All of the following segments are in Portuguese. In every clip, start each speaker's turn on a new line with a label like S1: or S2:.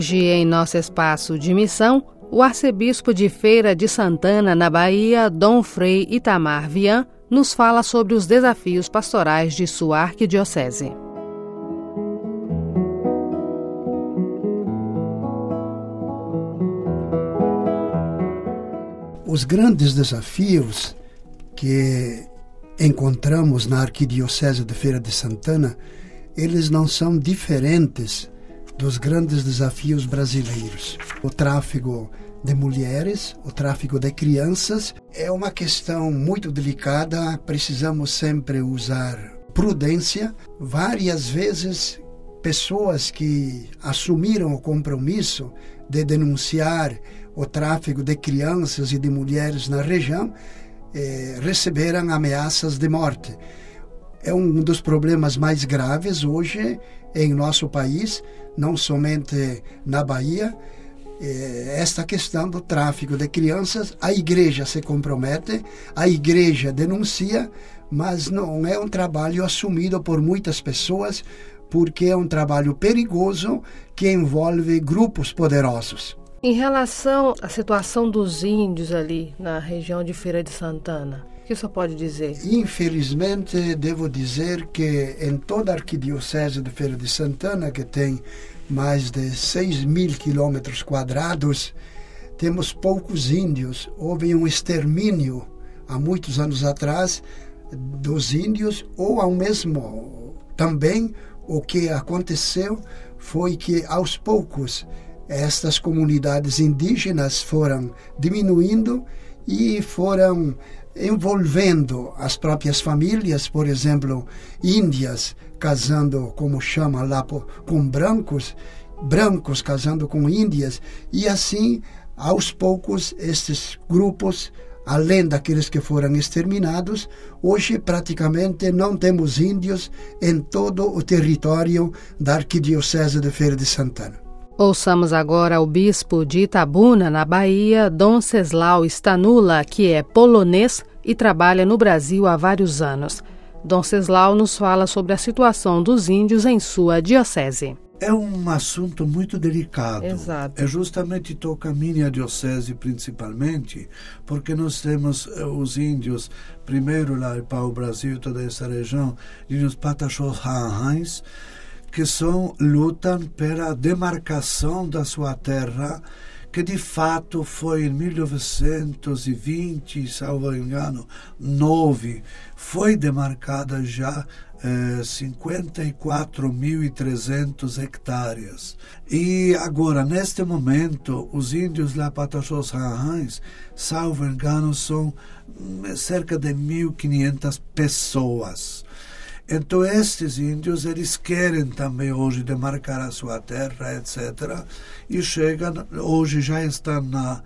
S1: Hoje, em nosso espaço de missão, o arcebispo de Feira de Santana, na Bahia, Dom Frei Itamar Vian, nos fala sobre os desafios pastorais de sua arquidiocese.
S2: Os grandes desafios que encontramos na Arquidiocese de Feira de Santana, eles não são diferentes dos grandes desafios brasileiros. O tráfico de mulheres, o tráfico de crianças, é uma questão muito delicada, precisamos sempre usar prudência. Várias vezes, pessoas que assumiram o compromisso de denunciar o tráfico de crianças e de mulheres na região, receberam ameaças de morte. É um dos problemas mais graves hoje em nosso país, não somente na Bahia. Esta questão do tráfico de crianças, a igreja se compromete, a igreja denuncia, mas não é um trabalho assumido por muitas pessoas, porque é um trabalho perigoso que envolve grupos poderosos.
S1: Em relação à situação dos índios ali na região de Feira de Santana, o que o senhor pode dizer?
S2: Infelizmente, devo dizer que em toda a Arquidiocese de Feira de Santana, que tem mais de 6.000 quilômetros quadrados, temos poucos índios. Houve um extermínio há muitos anos atrás dos índios, ou ao mesmo também o que aconteceu foi que aos poucos estas comunidades indígenas foram diminuindo e foram envolvendo as próprias famílias, por exemplo, índias casando, como chama lá, com brancos, brancos casando com índias, e assim, aos poucos, estes grupos, além daqueles que foram exterminados, hoje praticamente não temos índios em todo o território da Arquidiocese de Feira de Santana.
S1: Ouçamos agora o bispo de Itabuna, na Bahia, Dom Ceslau Stanula, que é polonês e trabalha no Brasil há vários anos. Dom Ceslau nos fala sobre a situação dos índios em sua diocese.
S3: É um assunto muito delicado.
S1: Exato.
S3: É justamente toca a minha diocese principalmente, porque nós temos os índios, primeiro lá para o Brasil, toda essa região, os Pataxós-Rarrães, que lutam pela demarcação da sua terra, que de fato foi em 1920, salvo engano, 9, foi demarcada já 54.300 hectares. E agora, neste momento, os índios lá Pataxós-Rarrães, salvo engano, são cerca de 1.500 pessoas. Então, estes índios, eles querem também hoje demarcar a sua terra, etc. E chegam, hoje já estão na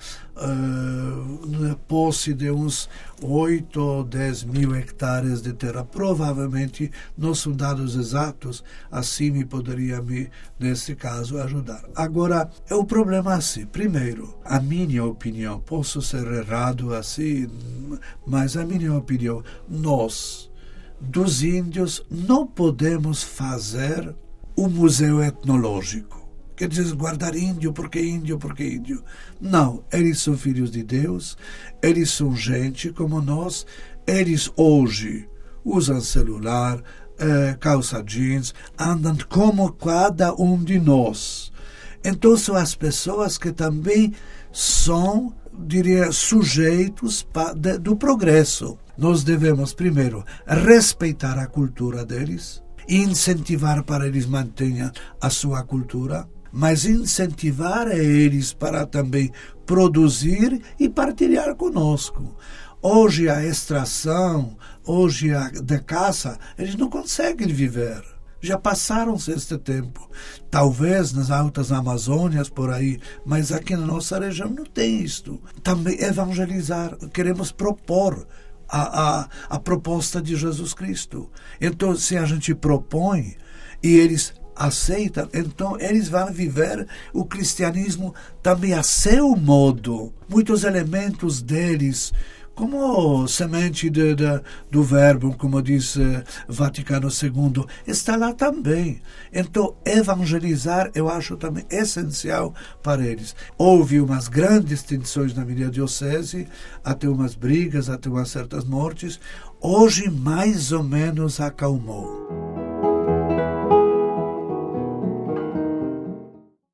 S3: posse de uns 8 ou 10 mil hectares de terra. Provavelmente, não são dados exatos, assim me poderia, nesse caso, ajudar. Agora, é o problema assim. Primeiro, a minha opinião, posso ser errado assim, mas a minha opinião, nós, dos índios, não podemos fazer um museu etnológico. Quer dizer, guardar índio, porque índio, porque índio. Não, eles são filhos de Deus, eles são gente como nós, eles hoje usam celular, calça jeans, andam como cada um de nós. Então são as pessoas que também são, diria, sujeitos do progresso. Nós devemos, primeiro, respeitar a cultura deles, incentivar para eles mantenham a sua cultura, mas incentivar eles para também produzir e partilhar conosco. Hoje a extração, hoje a de caça, eles não conseguem viver. Já passaram-se este tempo. Talvez nas altas Amazônias, por aí, mas aqui na nossa região não tem isto. Também evangelizar, queremos propor a proposta de Jesus Cristo. Então, se a gente propõe e eles aceitam, então eles vão viver o cristianismo também a seu modo. Muitos elementos deles, como semente do verbo, como diz Vaticano II, está lá também. Então, evangelizar eu acho também essencial para eles. Houve umas grandes tensões na minha diocese, até umas brigas, até umas certas mortes. Hoje, mais ou menos, acalmou.